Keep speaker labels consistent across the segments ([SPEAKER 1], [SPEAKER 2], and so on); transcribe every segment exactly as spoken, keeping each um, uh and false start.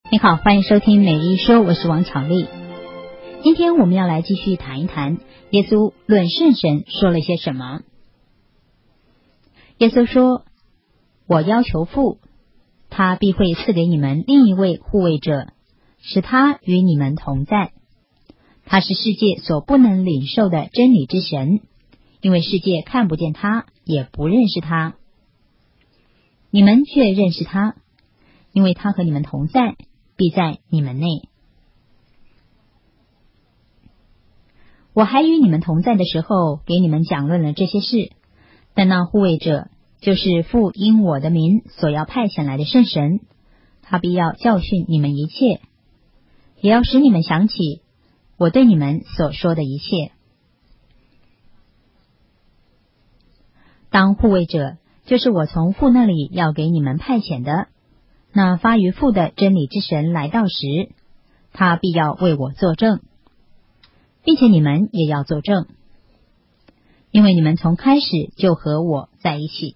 [SPEAKER 1] 你好，欢迎收听每日一说，我是王巧丽。今天我们要来继续谈一谈耶稣论圣神说了些什么。耶稣说，我要求父，他必会赐给你们另一位护卫者，使他与你们同在。他是世界所不能领受的真理之神，因为世界看不见他，也不认识他。你们却认识他，因为他和你们同在，必在你们内。我还与你们同在的时候，给你们讲论了这些事，但那护卫者，就是父因我的名所要派遣来的圣神，他必要教训你们一切，也要使你们想起我对你们所说的一切。当护卫者，就是我从父那里要给你们派遣的，那发于父的真理之神来到时，他必要为我作证，并且你们也要作证，因为你们从开始就和我在一起。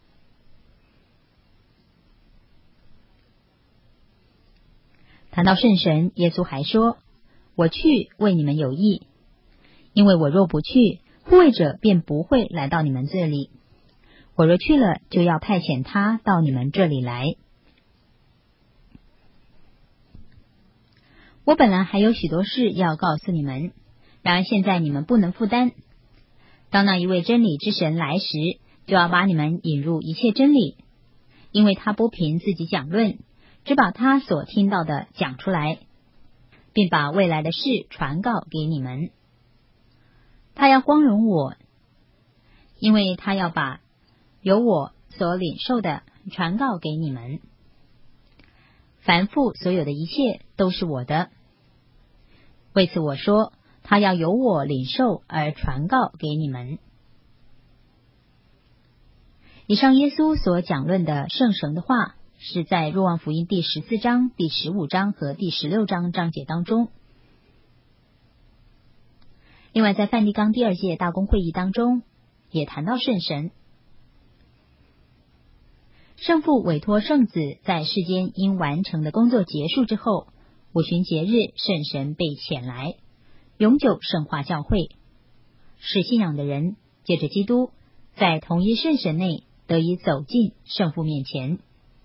[SPEAKER 1] 谈到圣神，耶稣还说，我去为你们有益，因为我若不去，护卫者便不会来到你们这里，我若去了，就要派遣他到你们这里来。我本来还有许多事要告诉你们，然而现在你们不能负担。当那一位真理之神来时，就要把你们引入一切真理，因为他不凭自己讲论，只把他所听到的讲出来，并把未来的事传告给你们。他要光荣我，因为他要把由我所领受的传告给你们。凡父所有的一切都是我的，为此我说，他要由我领受而传告给你们。以上耶稣所讲论的圣神的话，是在若望福音第十四章、第十五章和第十六章章节当中。另外在梵蒂冈第二届大公会议当中也谈到圣神。圣父委托圣子在世间因完成的工作结束之后，五旬节日圣神被遣来，永久圣化教会，使信仰的人借着基督在同一圣神内得以走进圣父面前。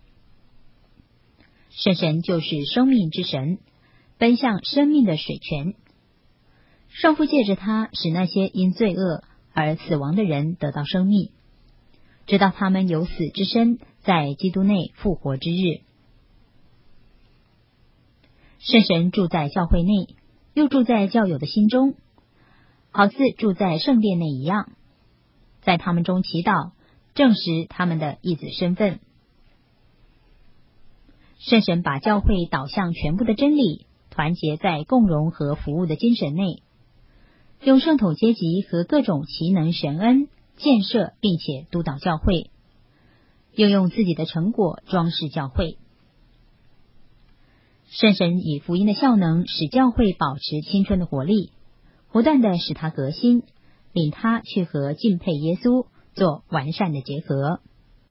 [SPEAKER 1] 圣神就是生命之神，奔向生命的水泉。圣父借着他使那些因罪恶而死亡的人得到生命，直到他们有死之身在基督内复活之日。圣神住在教会内，又住在教友的心中，好似住在圣殿内一样，在他们中祈祷，证实他们的义子身份。圣神把教会导向全部的真理，团结在共荣和服务的精神内，用圣统阶级和各种奇能神恩建设并且督导教会，又用自己的成果装饰教会。圣神以福音的效能使教会保持青春的活力，不断的使它革新，领它去和敬佩耶稣做完善的结合。